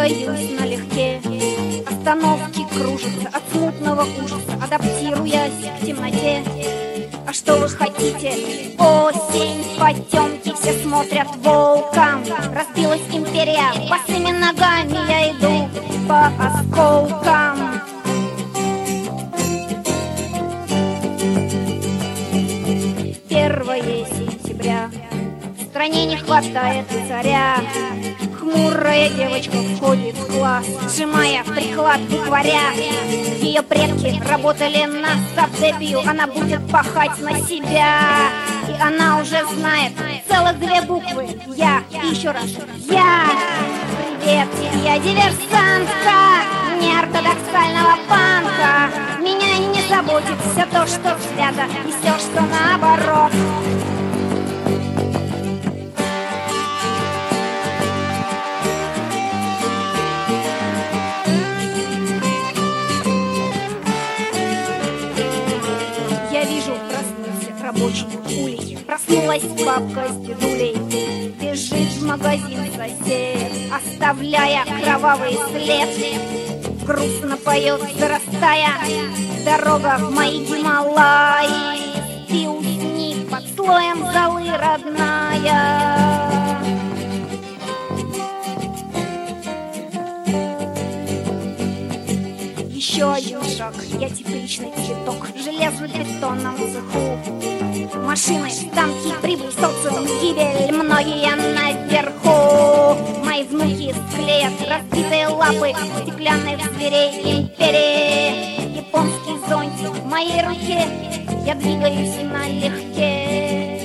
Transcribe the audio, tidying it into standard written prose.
двигаюсь налегке. Остановки кружатся от смутного ужаса, адаптируясь к темноте. А что вы хотите? Осень, потемки, все смотрят волком. Разбилась империя, босыми ногами я иду по осколкам. 1 сентября, в стране не хватает царя. Хмурая девочка входит в класс, сжимая приклад букваря. Ее предки работали на сабдепию, она будет пахать на себя. И она уже знает целых 2 буквы. Я, и еще раз я. Привет, я диверсантка неортодоксального панка. Меня не заботит все то, что свято, и все, что наоборот. Я вижу, проснулся рабочий улей. Проснулась бабка с дедулей. Бежит в магазин сосед, оставляя кровавый след. Грустно поет, зарастая дорога в мои Гималаи. Ты усни под слоем золы, родная. Еще один шаг, я тепличный цветок в железобетонном цеху. Машины, танки, прибыль, социум, гибель, многие наверху. Мои внуки склеят разбитые лапы стеклянных зверей империи. Японский зонтик в моей руке, я двигаюсь налегке.